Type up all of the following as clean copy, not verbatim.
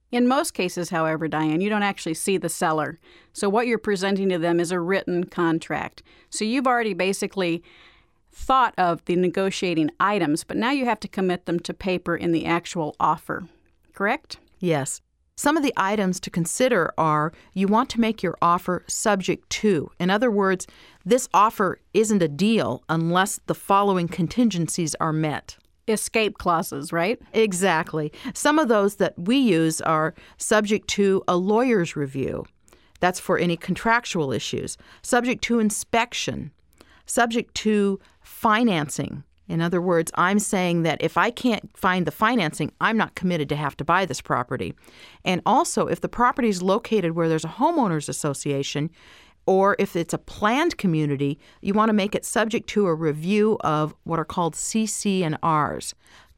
In most cases, however, Diane, you don't actually see the seller. So what you're presenting to them is a written contract. So you've already basically thought of the negotiating items, but now you have to commit them to paper in the actual offer. Correct? Yes. Some of the items to consider are you want to make your offer subject to. In other words, this offer isn't a deal unless the following contingencies are met. Escape clauses, right? Exactly. Some of those that we use are subject to a lawyer's review. That's for any contractual issues. Subject to inspection. Subject to financing. In other words, I'm saying that if I can't find the financing, I'm not committed to have to buy this property. And also, if the property is located where there's a homeowners association, or if it's a planned community, you want to make it subject to a review of what are called CC&Rs.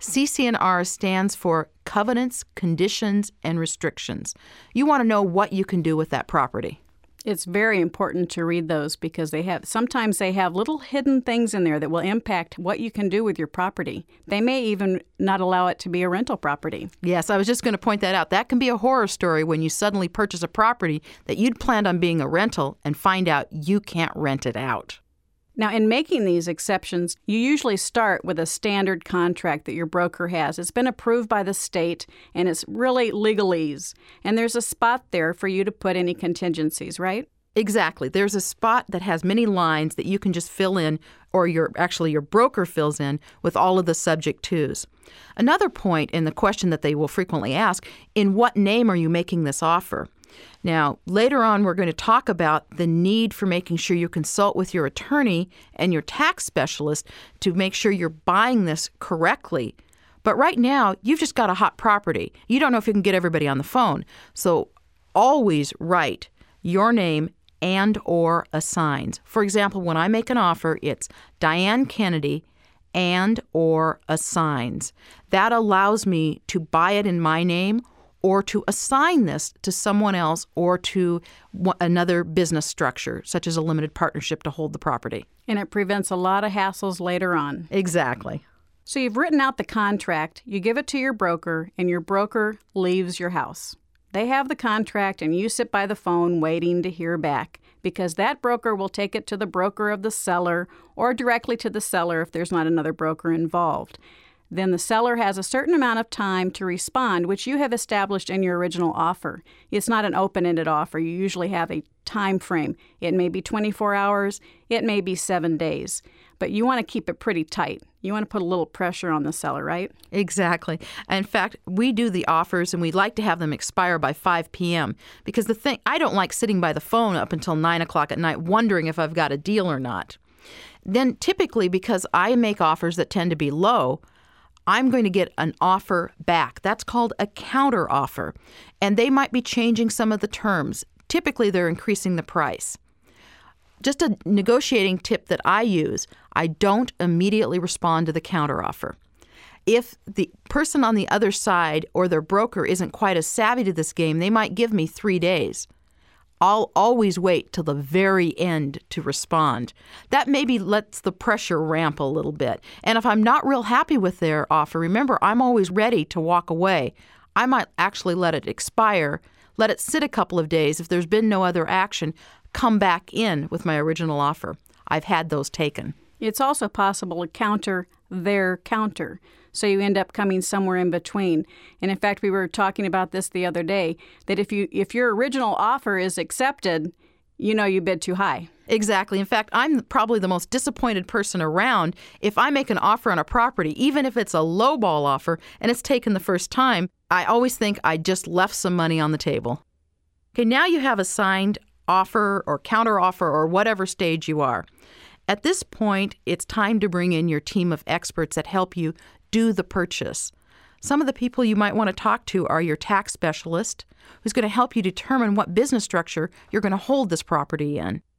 CC&R stands for covenants, conditions, and restrictions. You want to know what you can do with that property. It's very important to read those because sometimes they have little hidden things in there that will impact what you can do with your property. They may even not allow it to be a rental property. Yes, I was just going to point that out. That can be a horror story when you suddenly purchase a property that you'd planned on being a rental and find out you can't rent it out. Now, in making these exceptions, you usually start with a standard contract that your broker has. It's been approved by the state, and it's really legalese. And there's a spot there for you to put any contingencies, right? Exactly. There's a spot that has many lines that you can just fill in, or your broker fills in with all of the subject tos. Another point in the question that they will frequently ask, in what name are you making this offer? Now, later on, we're going to talk about the need for making sure you consult with your attorney and your tax specialist to make sure you're buying this correctly. But right now, you've just got a hot property. You don't know if you can get everybody on the phone. So always write your name and or assigns. For example, when I make an offer, it's Diane Kennedy and or assigns. That allows me to buy it in my name or to assign this to someone else or to another business structure, such as a limited partnership to hold the property. And it prevents a lot of hassles later on. Exactly. So you've written out the contract, you give it to your broker, and your broker leaves your house. They have the contract, and you sit by the phone waiting to hear back, because that broker will take it to the broker of the seller or directly to the seller if there's not another broker involved. Then the seller has a certain amount of time to respond, which you have established in your original offer. It's not an open-ended offer. You usually have a time frame. It may be 24 hours. It may be 7 days. But you want to keep it pretty tight. You want to put a little pressure on the seller, right? Exactly. In fact, we do the offers, and we like to have them expire by 5 p.m. because I don't like sitting by the phone up until 9 o'clock at night wondering if I've got a deal or not. Then typically, because I make offers that tend to be low, I'm going to get an offer back. That's called a counter offer. And they might be changing some of the terms. Typically, they're increasing the price. Just a negotiating tip that I use, I don't immediately respond to the counter offer. If the person on the other side or their broker isn't quite as savvy to this game, they might give me 3 days. I'll always wait till the very end to respond. That maybe lets the pressure ramp a little bit. And if I'm not real happy with their offer, remember, I'm always ready to walk away. I might actually let it expire, let it sit a couple of days. If there's been no other action, come back in with my original offer. I've had those taken. It's also possible to counter their counter. So you end up coming somewhere in between. And in fact, we were talking about this the other day, that if your original offer is accepted, you know you bid too high. Exactly. In fact, I'm probably the most disappointed person around if I make an offer on a property, even if it's a lowball offer and it's taken the first time. I always think I just left some money on the table. Okay, now you have a signed offer or counter offer or whatever stage you are. At this point, it's time to bring in your team of experts that help you do the purchase. Some of the people you might want to talk to are your tax specialist, who's going to help you determine what business structure you're going to hold this property in.